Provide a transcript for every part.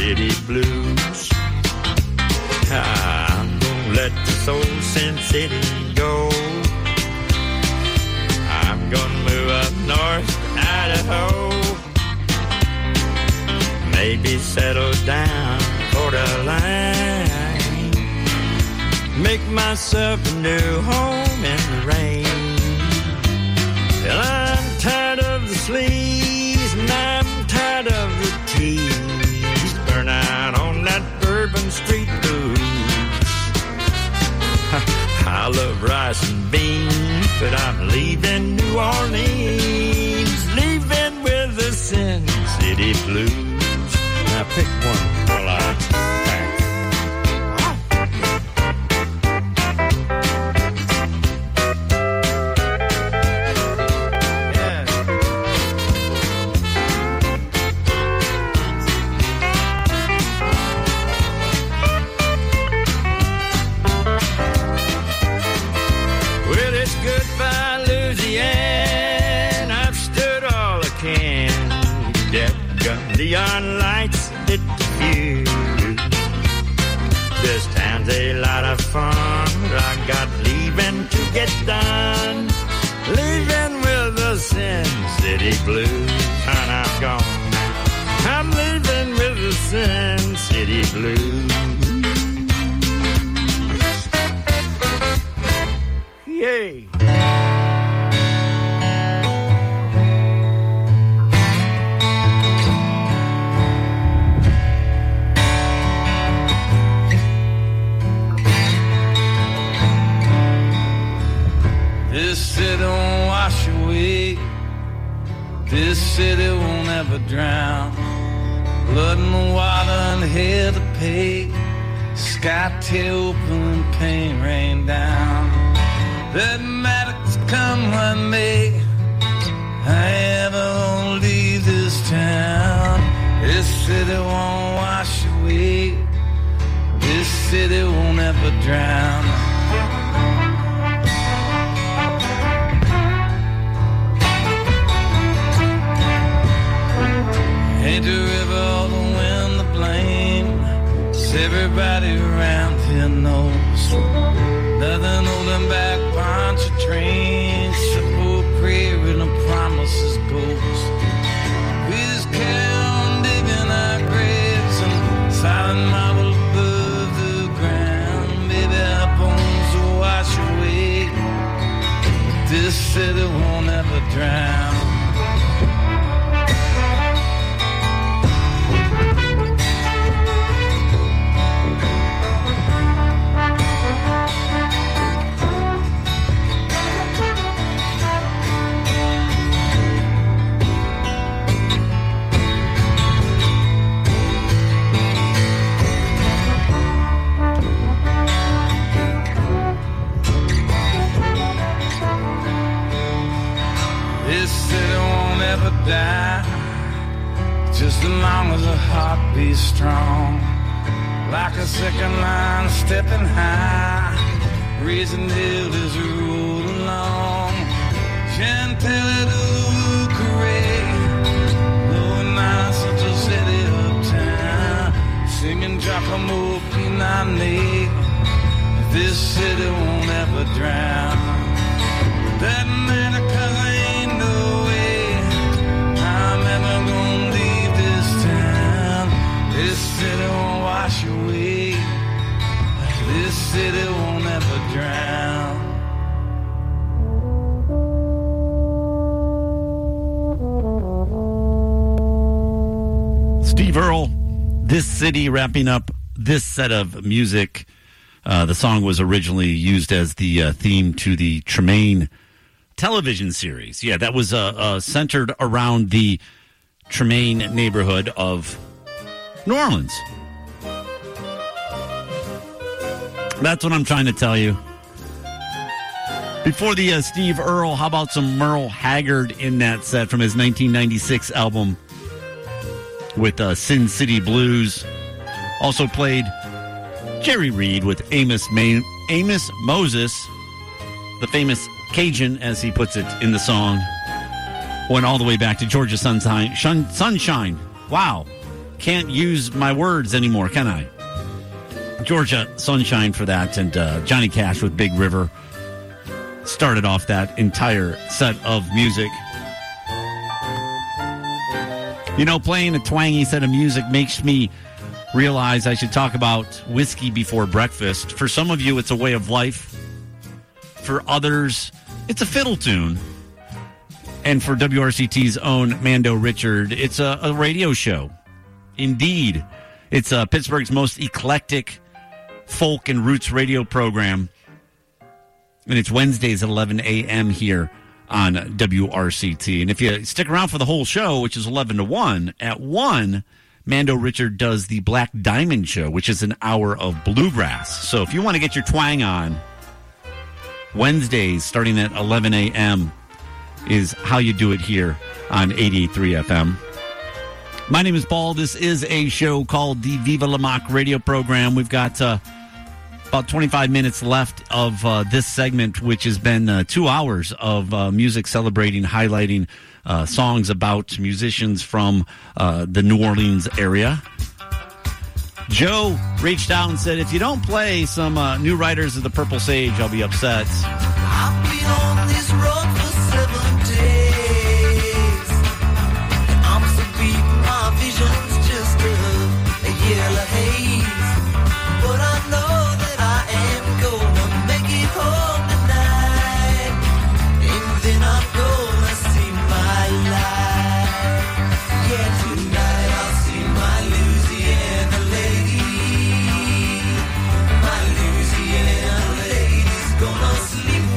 City blues. I'm gonna let this old Sin City go. I'm gonna move up north to Idaho. Maybe settle down Coeur d'Alene. Make myself a new home in the rain. Well, I'm tired of the sleaze and I'm tired of the tease. Burn out on that Bourbon Street blues. I love rice and beans, but I'm leaving New Orleans, leaving with the Sin City blues. Now pick one while I pack. Neon lights lit the fuse. This town's a lot of fun, but I got leaving to get done. Leaving with the Sin City blues. And I'm gone. I'm leaving with the Sin City blues. Yay! This city won't wash away. This city won't ever drown. Blood in the water and hell to pay. Sky tear open and pain rain down. That matters come what may. I ever won't leave this town. This city won't wash away. This city won't ever drown. Ain't the river or the wind to blame? 'Cause everybody around here knows nothing holding back bunch of trains. Simple prayer and a promise's ghost. We just carry on digging our graves and silent marble above the ground. Maybe our bones will wash away, but this city won't ever drown. Die, just as long as the heart beats strong, like a second line stepping high, raising hell as we roll along. Chantilly to Carré, blowing out such a city uptown, singing Giacomo Pinani. This city won't ever drown. That matter 'cause I ain't no way I'm ever gonna leave this town. This city won't wash away. This city won't ever drown. Steve Earle, This City, wrapping up this set of music. The song was originally used as the theme to the Tremaine television series. Yeah, that was centered around the Tremaine neighborhood of New Orleans. That's what I'm trying to tell you. Before the Steve Earle, how about some Merle Haggard in that set from his 1996 album with Sin City Blues. Also played Jerry Reed with Amos Moses, the famous Cajun, as he puts it in the song. Went all the way back to Georgia Sunshine. Wow. can't use my words anymore, can I? Georgia Sunshine for that, and Johnny Cash with Big River started off that entire set of music. You know, playing a twangy set of music makes me realize I should talk about whiskey before breakfast. For some of you, it's a way of life. For others, it's a fiddle tune. And for WRCT's own Mando Richard, it's a radio show. Indeed, it's Pittsburgh's most eclectic folk and roots radio program. And it's Wednesdays at 11 a.m. here on WRCT. And if you stick around for the whole show, which is 11 to 1, at 1, Mando Richard does the Black Diamond Show, which is an hour of bluegrass. So if you want to get your twang on, Wednesdays starting at 11 a.m. is how you do it here on 88.3 FM. My name is Paul. This is a show called the Viva La Mock radio program. We've got about 25 minutes left of this segment, which has been 2 hours of music celebrating, highlighting songs about musicians from the New Orleans area. Joe reached out and said, if you don't play some new Riders of the Purple Sage, I'll be upset. I've been on this road for 7 days. I'm so beat, my vision's just a yellow haze. But I know that I am gonna make it home tonight. And then I'm gonna see my life. Yeah, tonight I'll see my Louisiana lady. My Louisiana lady's gonna sleep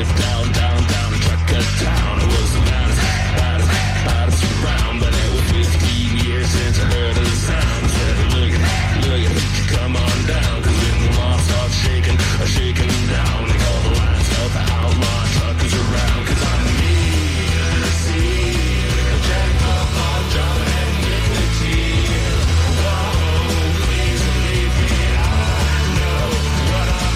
lift down, down, down, a trucker town. I was the loudest around, but it was 15 years since I heard a sound. I said, look at, come on down, 'cause when the law starts shaking down, they call the lines of the outlaw truckers around, 'cause I'm mean, see, a jack up on drama and nicotine. Whoa, please believe me, I know what I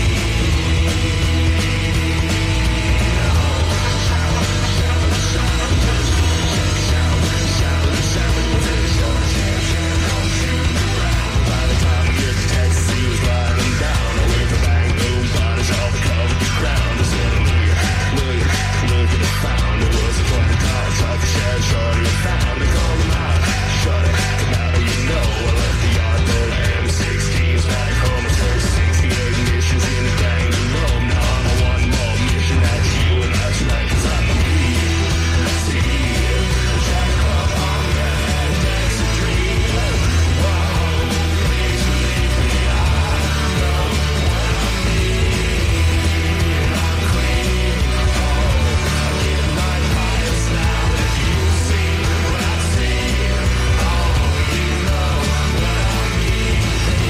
By the time I get to Texas, he was riding down. I waved the bang, boom, bodies all the covered the ground. I said, look at the found. It was a 20-car truck, shared shorty I found. They called him out, shorty, come out, you know. I left the yard, pulled a M16s back home. I told 68 missions in the gang below. Now I'm on one more mission, that's you and that's right, 'cause I'm the mean. See, jack up on that, that's a dream. Whoa, please believe me, I know what I mean. I'm clean, I live my life now. If you see what I see, oh, you know what I mean.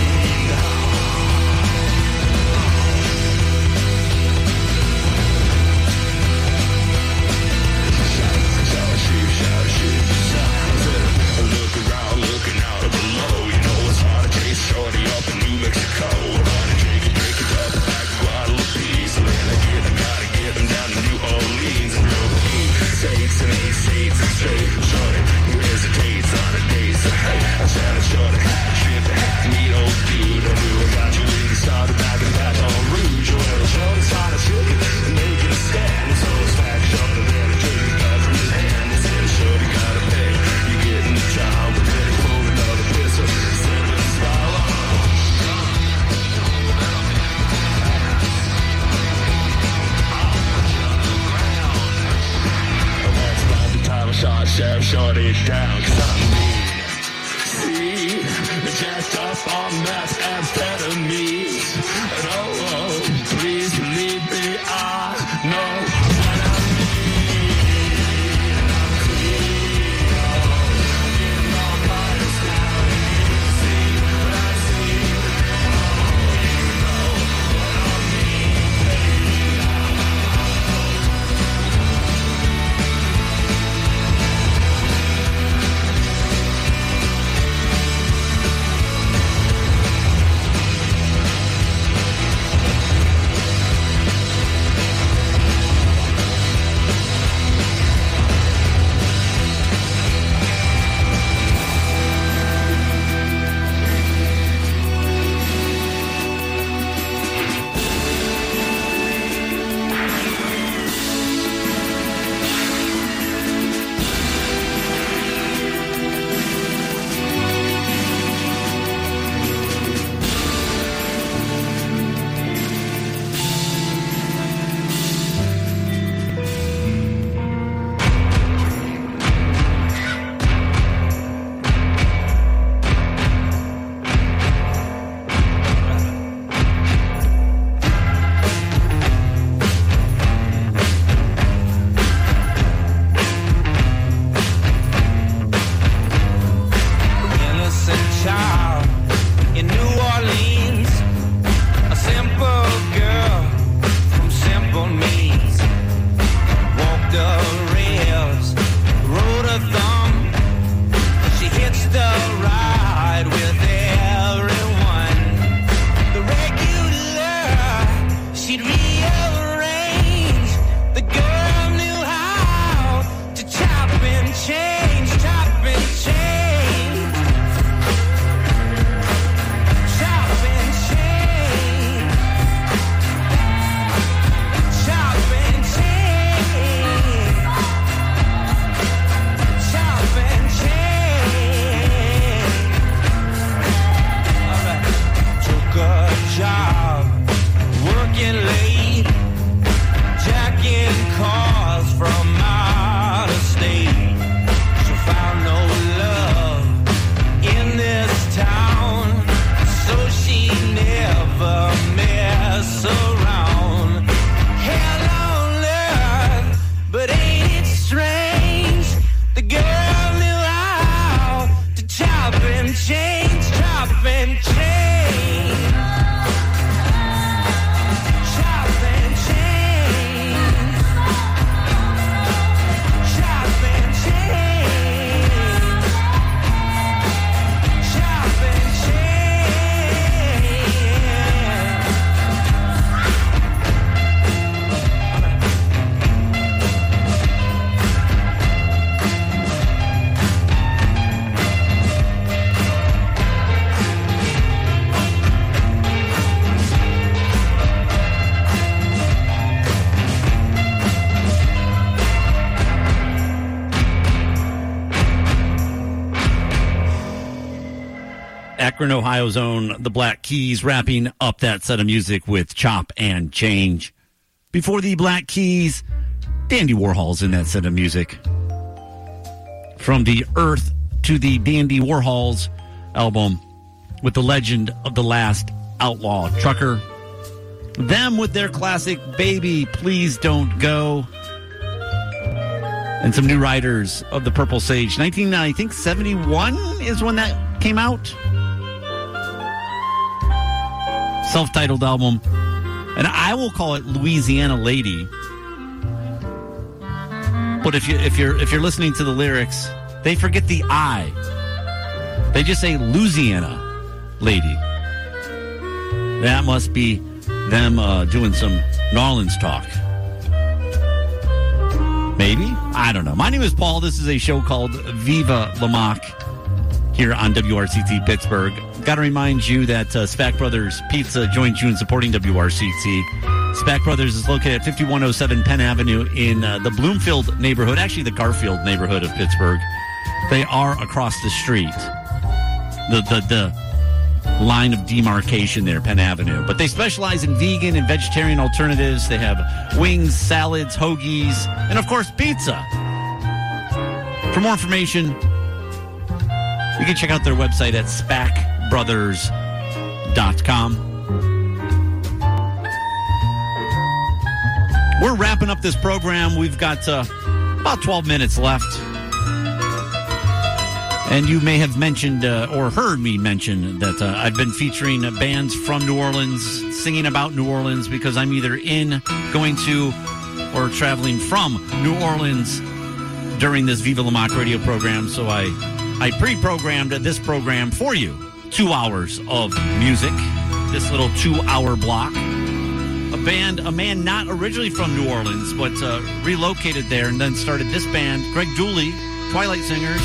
I look around, looking out of below. You know it's hard to chase shorty up in New Mexico. Run and take it up back to Guadalupe. So then I gotta get them down to New Orleans and real clean. States and A-States and straight from shorty who hesitates on a day. So hey, I shouted shorty, shit, neat old dude. I knew I got you when you started back in Baton Rouge. Well, shorty started shaking and making a stand. So it's back shorty there to take the gun from his hand. He said, shorty gotta pay, you getting the job. But then he pulled another pistol, said with a smile on. And that's about the time I shot Sheriff Shorty down, 'cause I'm mean. See, jacked up on meth amphetamines. And oh, please believe me, I know what I mean. I'm clean, in my body's now. You see what I see, oh, you know what I mean, baby. never mess around. Hello. Akron, Ohio's own The Black Keys, wrapping up that set of music with Chop and Change. Before the Black Keys, Dandy Warhol's in that set of music. From the Earth to the Dandy Warhols album with the legend of the last outlaw trucker. Them with their classic Baby, Please Don't Go. And some new writers of the Purple Sage. 1971 is when that came out. Self-titled album. And I will call it Louisiana Lady. But if you're listening to the lyrics, they forget the I. They just say Louisiana Lady. That must be them doing some New Orleans talk. Maybe? I don't know. My name is Paul. This is a show called Viva La Mock here on WRCT Pittsburgh. Got to remind you that Spack Brothers Pizza joins you in supporting WRCT. Spack Brothers is located at 5107 Penn Avenue in the Bloomfield neighborhood, actually the Garfield neighborhood of Pittsburgh. They are across the street. The line of demarcation there, Penn Avenue. But they specialize in vegan and vegetarian alternatives. They have wings, salads, hoagies, and of course, pizza. For more information, you can check out their website at spackbrothers.com. We're wrapping up this program. We've got about 12 minutes left. And you may have mentioned or heard me mention that I've been featuring bands from New Orleans, singing about New Orleans, because I'm either going to, or traveling from New Orleans during this Viva La Mock radio program. So I pre-programmed this program for you. 2 hours of music, this little 2-hour block. A man not originally from New Orleans, but relocated there and then started this band, Greg Dooley, Twilight Singers.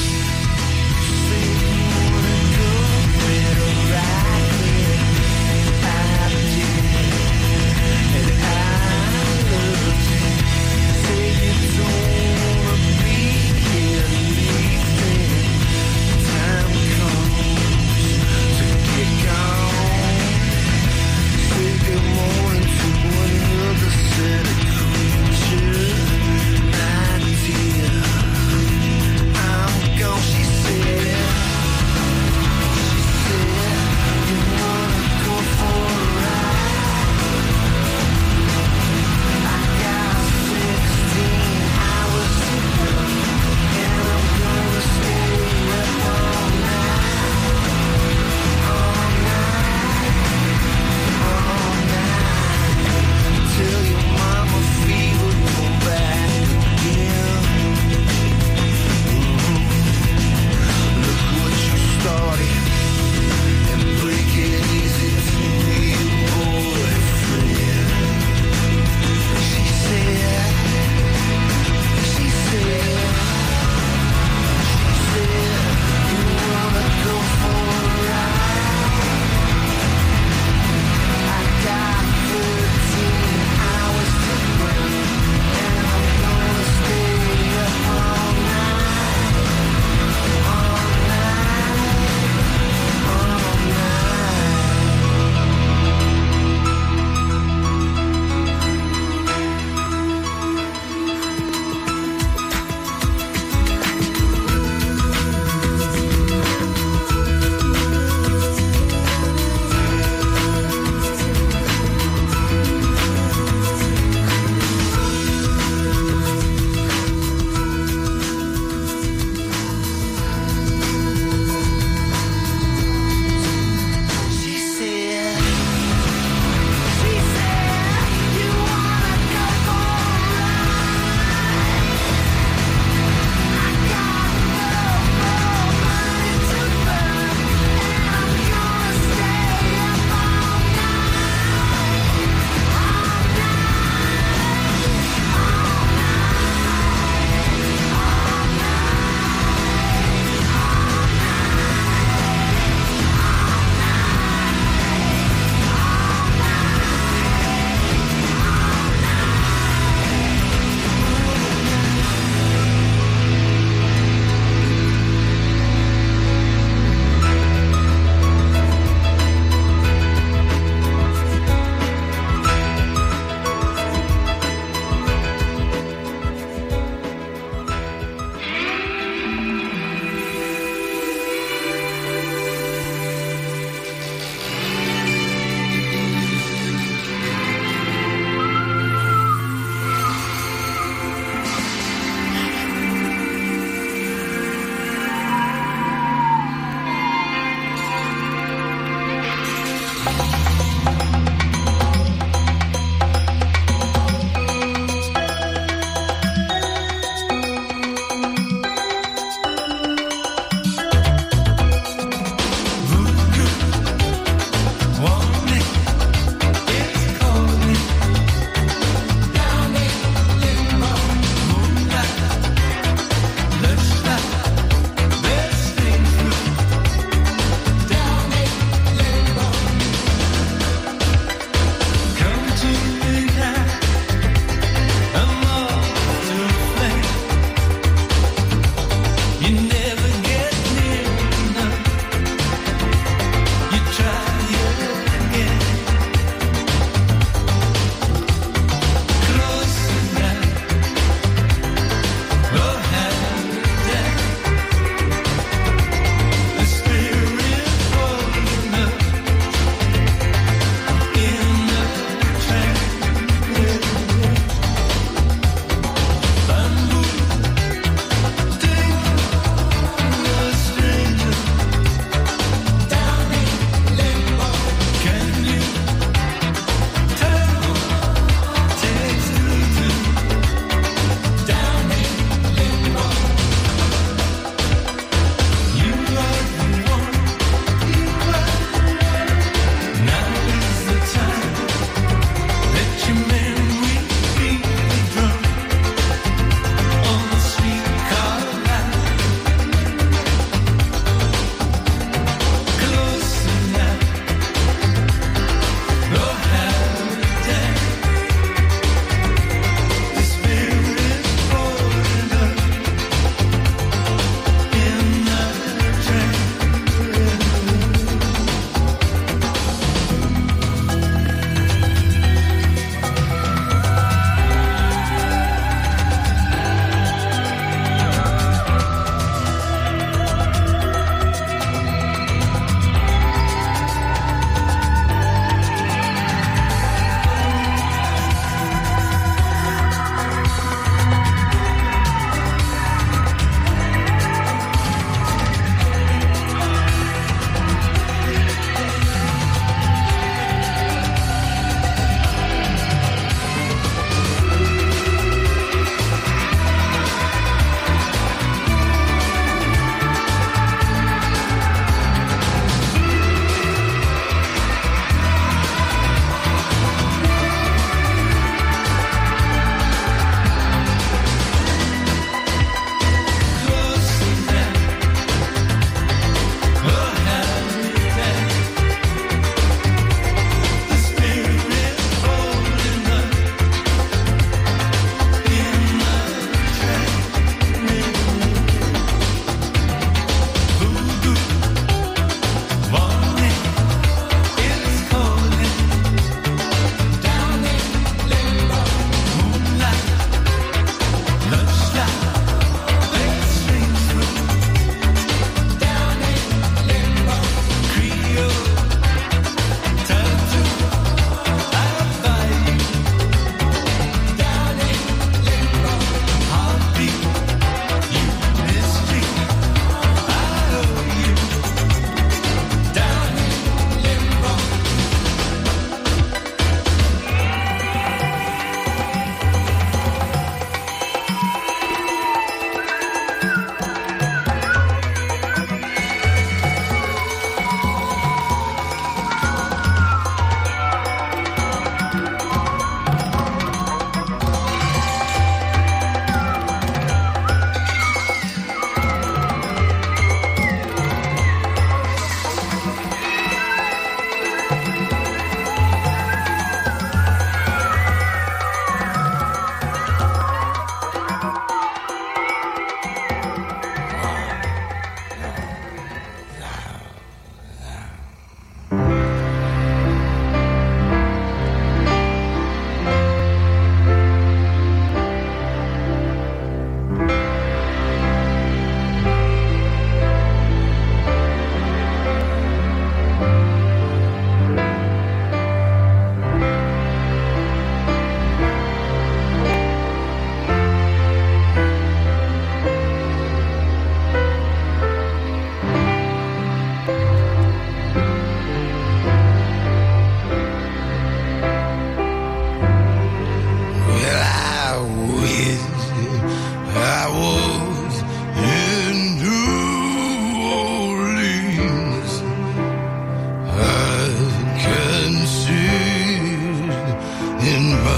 She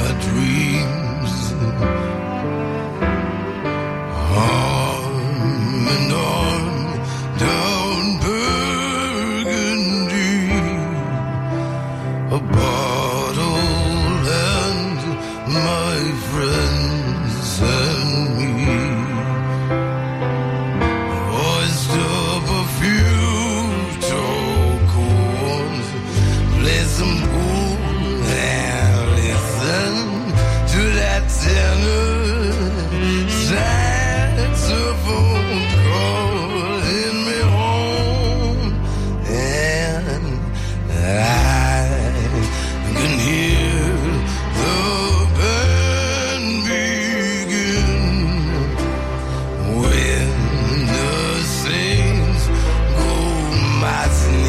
my dreams. Arm in arm down Burgundy, a bottle and my friends and me. Voiced up a few tokens, play some pool and listen to that tenor saxophone calling me home, and I can hear the band begin when the saints go marching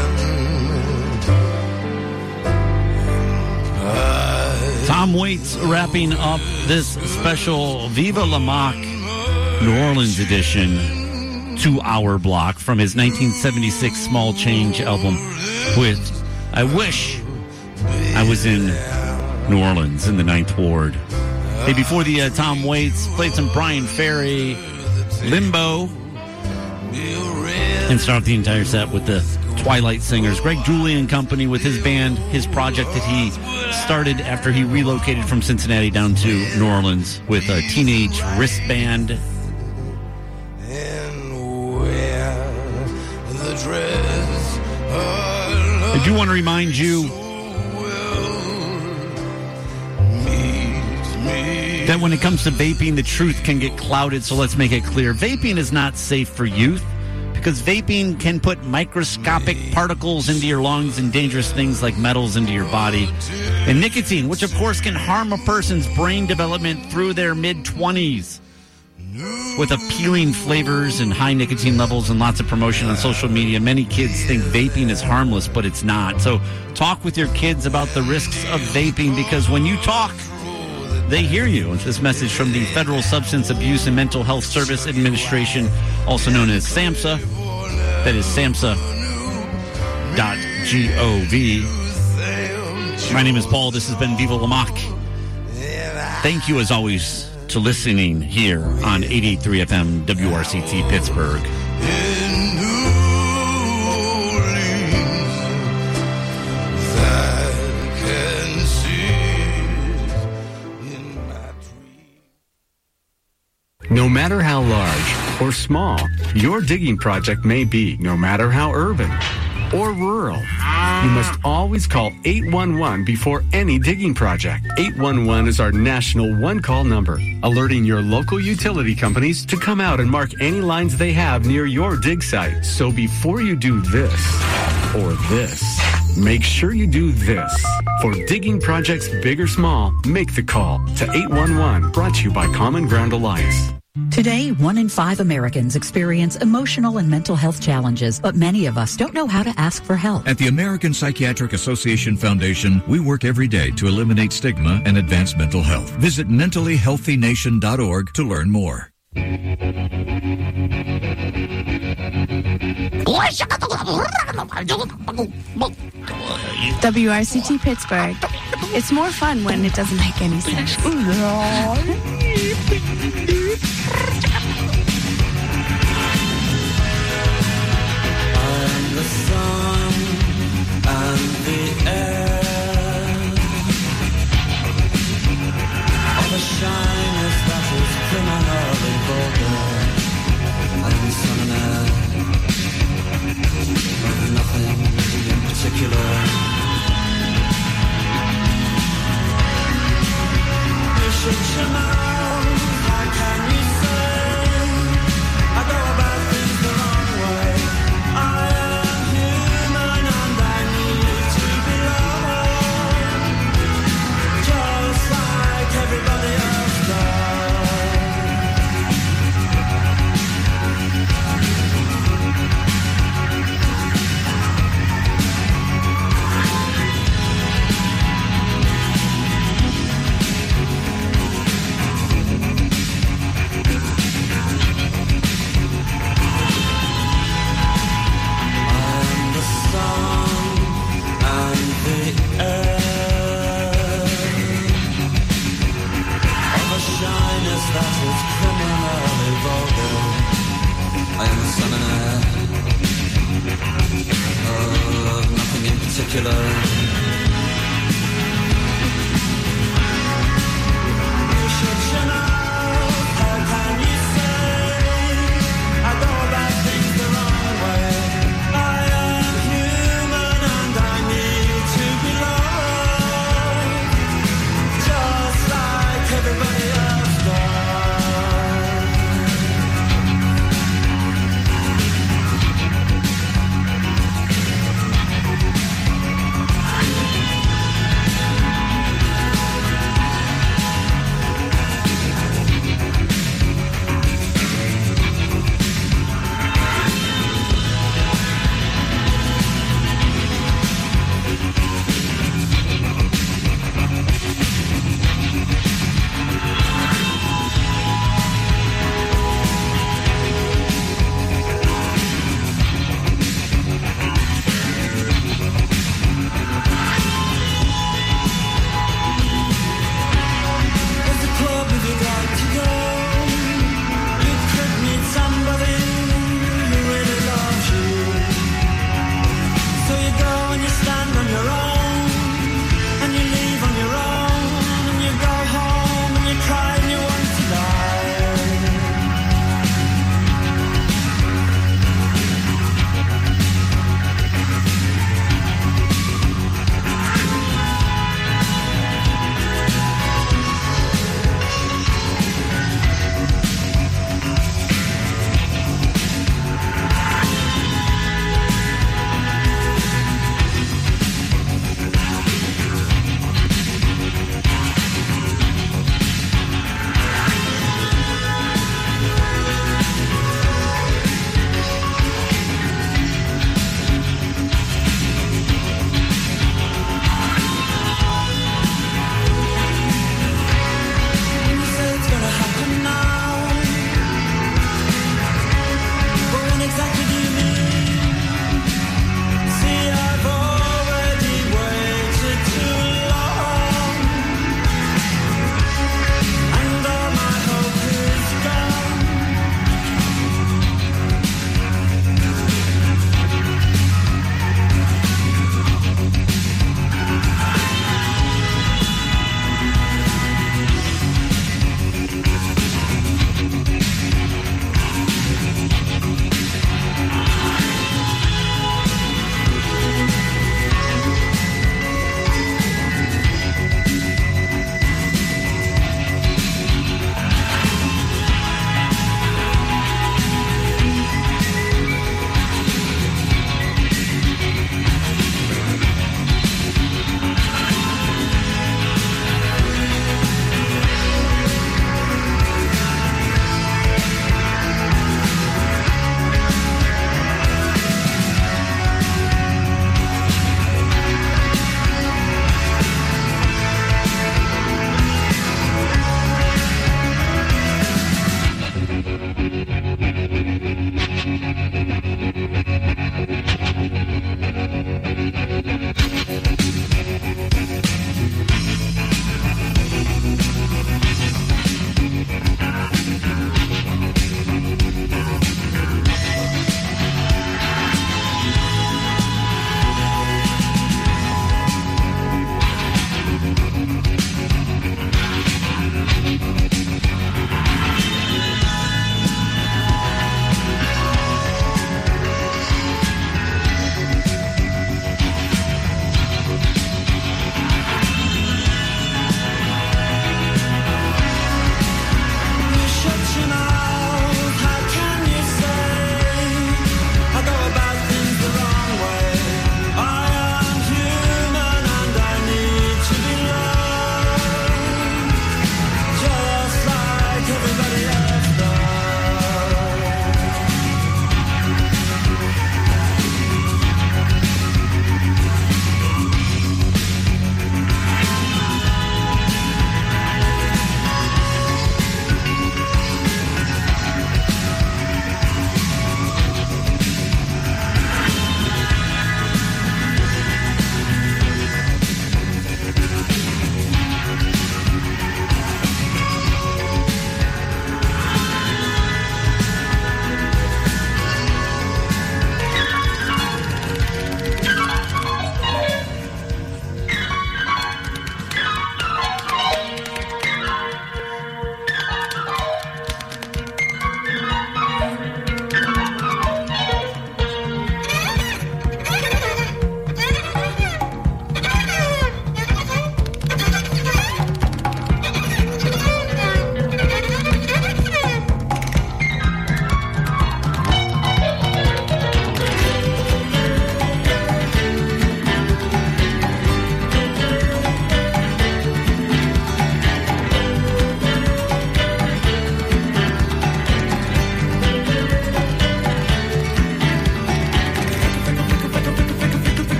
in. Tom Waits wrapping up this special Viva La Mock New Orleans edition 2-hour block from his 1976 Small Change album with I Wish I Was in New Orleans in the Ninth Ward. Hey, before the Tom Waits, played some Brian Ferry, Limbo, and start the entire set with the Twilight Singers. Greg Julian Company with his band, his project that he started after he relocated from Cincinnati down to New Orleans with a Teenage Wristband. And wear the dress I do want to remind you that when it comes to vaping, the truth can get clouded, so let's make it clear. Vaping is not safe for youth because vaping can put microscopic particles into your lungs and dangerous things like metals into your body. And nicotine, which of course can harm a person's brain development through their mid-20s. With appealing flavors and high nicotine levels and lots of promotion on social media, many kids think vaping is harmless, but it's not. So talk with your kids about the risks of vaping, because when you talk, they hear you. It's this message from the Federal Substance Abuse and Mental Health Service Administration, also known as SAMHSA. That is SAMHSA.gov. My name is Paul. This has been Viva La Mock. Thank you, as always, to listening here on 88.3 FM WRCT Pittsburgh. No matter how large or small your digging project may be, no matter how urban or rural, you must always call 811 before any digging project. 811 is our national one-call number, alerting your local utility companies to come out and mark any lines they have near your dig site. So before you do this or this, make sure you do this. For digging projects big or small, make the call to 811. Brought to you by Common Ground Alliance. Today, 1 in 5 Americans experience emotional and mental health challenges, but many of us don't know how to ask for help. At the American Psychiatric Association Foundation, we work every day to eliminate stigma and advance mental health. Visit mentallyhealthynation.org to learn more. WRCT Pittsburgh. It's more fun when it doesn't make any sense. I'm the sun and the air. All the shyness that is criminal and vulgar. I'm sun and air. Of nothing in particular. You should know. How can you say I go about things the wrong way? I am human and I need to belong, just like everybody else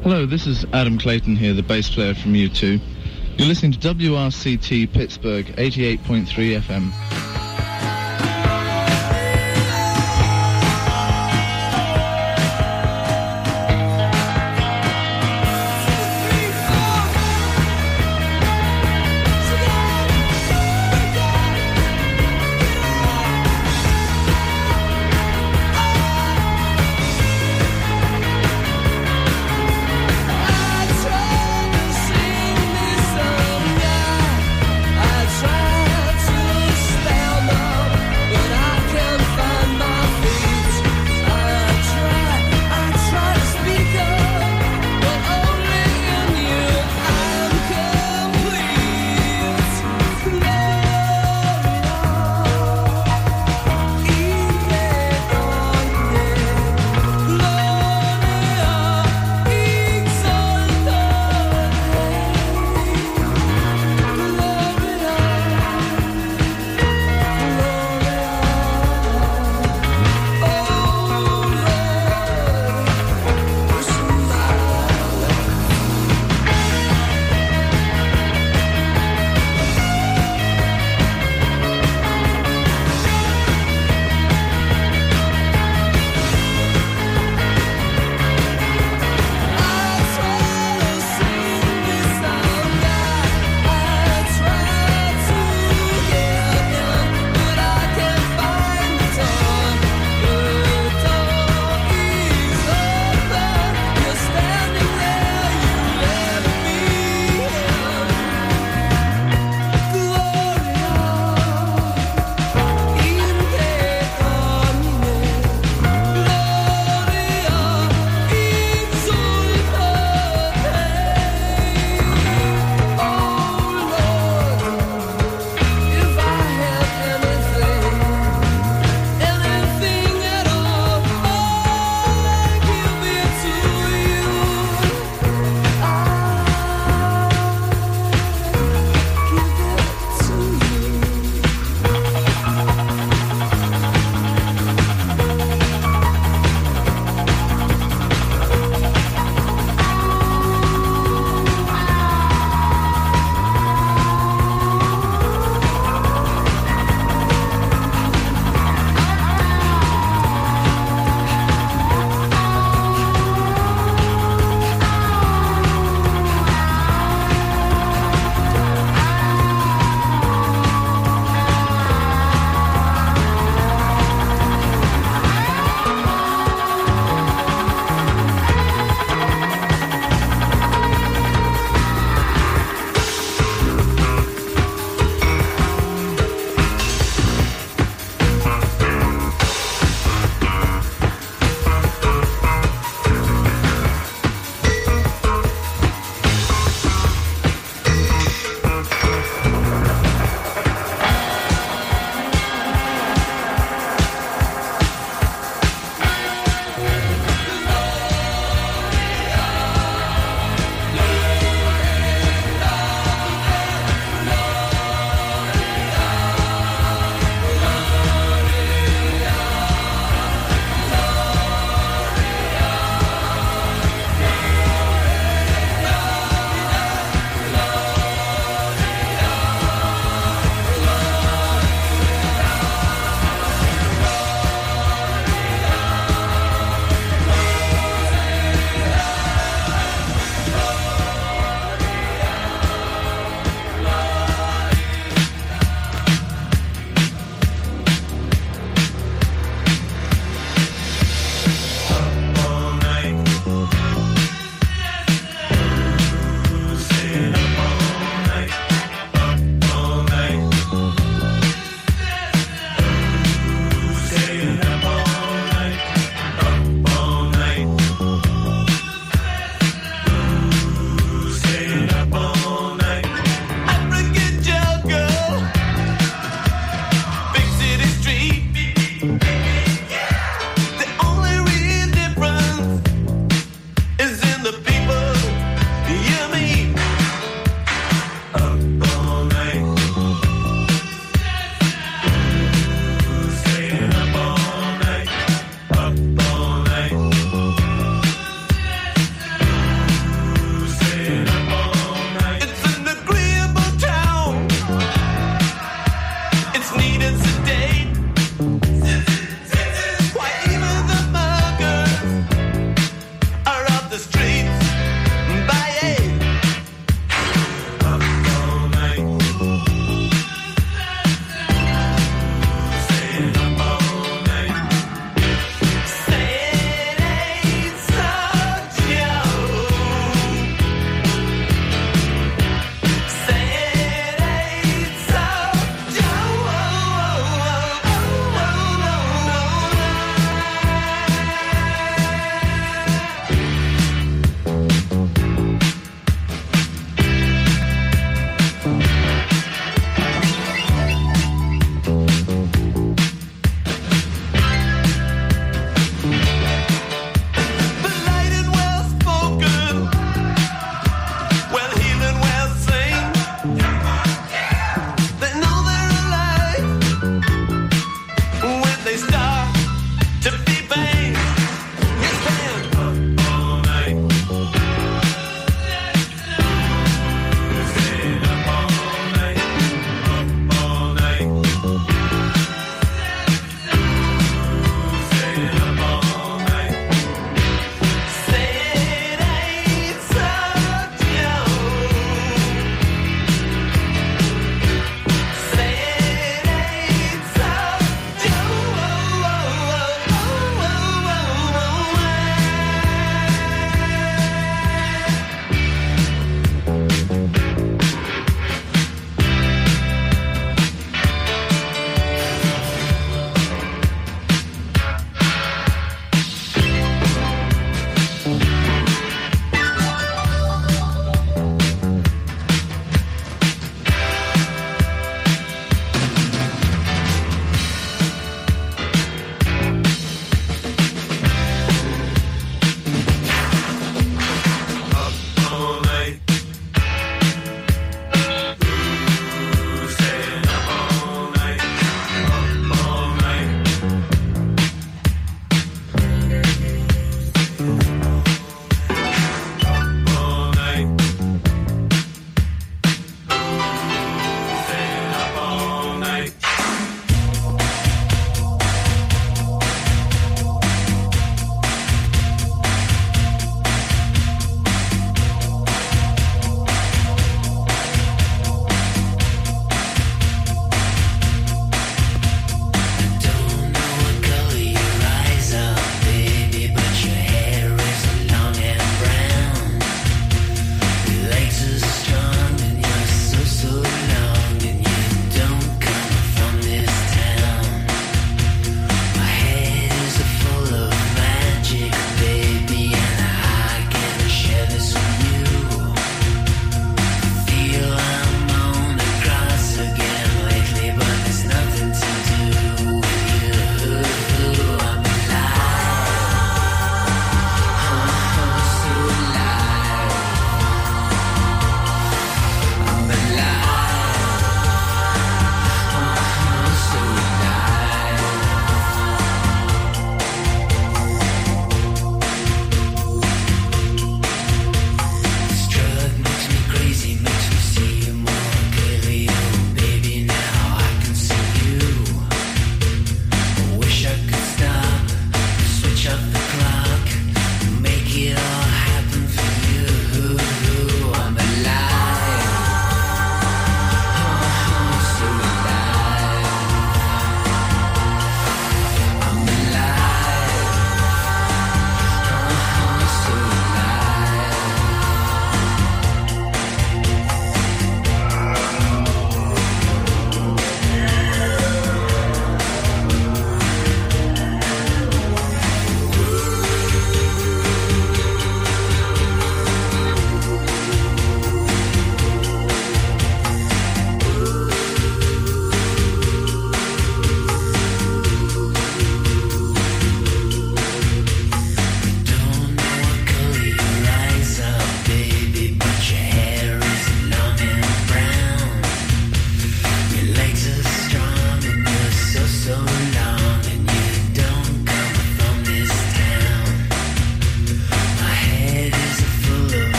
Hello, this is Adam Clayton here, the bass player from U2. You're listening to WRCT Pittsburgh 88.3 FM. I try to stay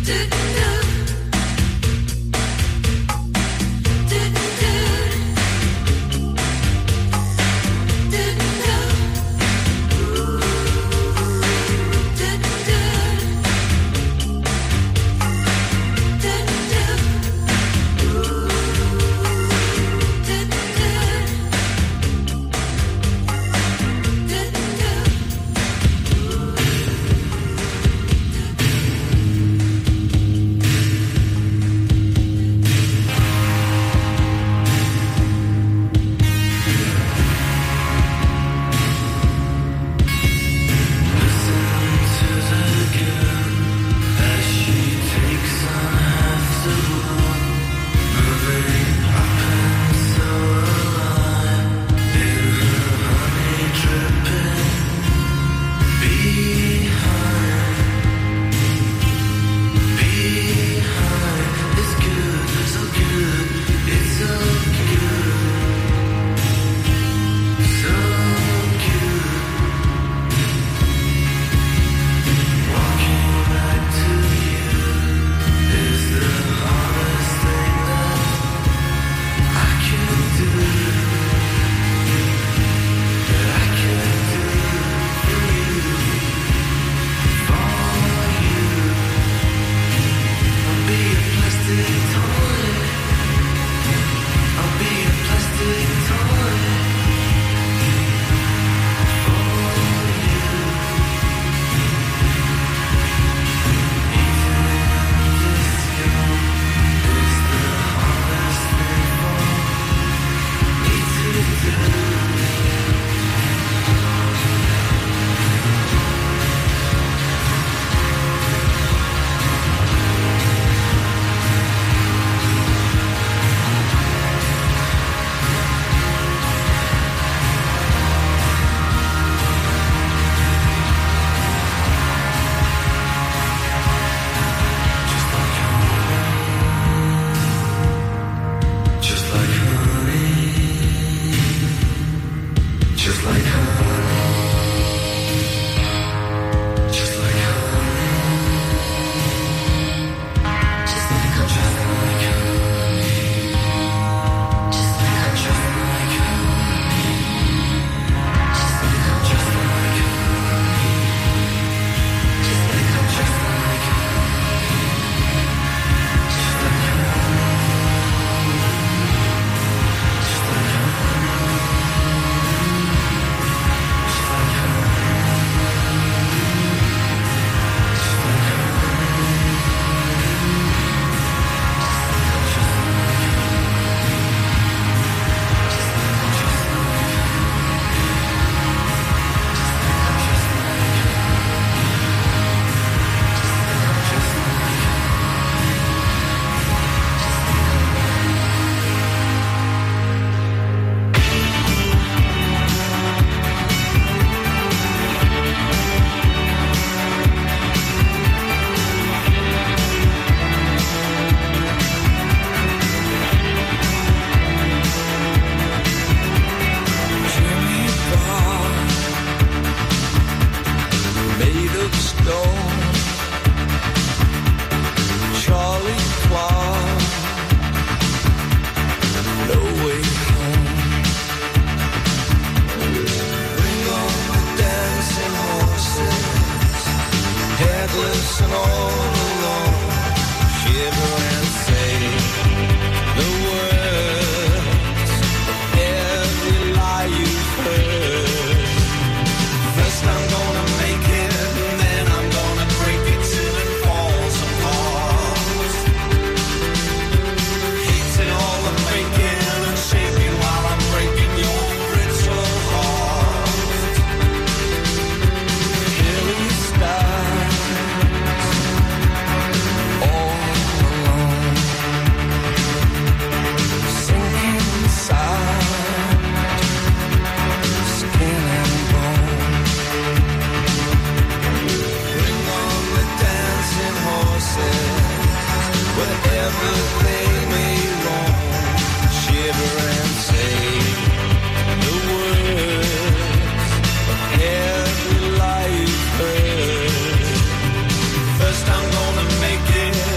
First I'm gonna make it.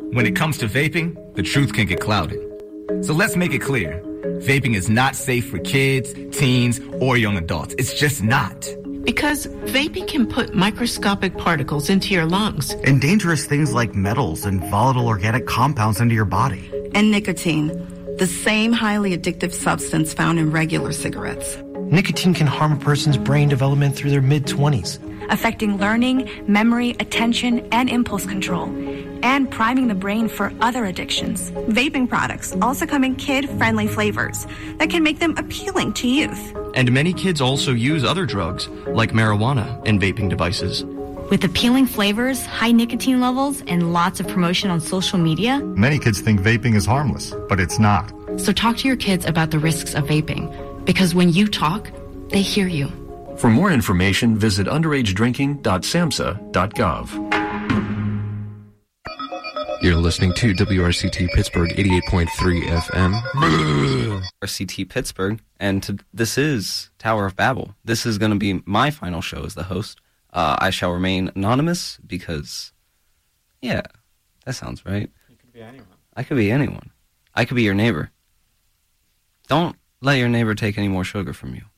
When it comes to vaping, the truth can get clouded. So let's make it clear. Vaping is not safe for kids, teens, or young adults. It's just not. Because vaping can put microscopic particles into your lungs. And dangerous things like metals and volatile organic compounds into your body. And nicotine, the same highly addictive substance found in regular cigarettes. Nicotine can harm a person's brain development through their mid-20s. Affecting learning, memory, attention, and impulse control, and priming the brain for other addictions. Vaping products also come in kid-friendly flavors that can make them appealing to youth. And many kids also use other drugs, like marijuana, in vaping devices. With appealing flavors, high nicotine levels, and lots of promotion on social media, many kids think vaping is harmless, but it's not. So talk to your kids about the risks of vaping, because when you talk, they hear you. For more information, visit underagedrinking.samhsa.gov. You're listening to WRCT Pittsburgh 88.3 FM. WRCT Pittsburgh, and this is Tower of Babel. This is going to be my final show as the host. I shall remain anonymous because, yeah, that sounds right. You could be anyone. I could be anyone. I could be your neighbor. Don't let your neighbor take any more sugar from you.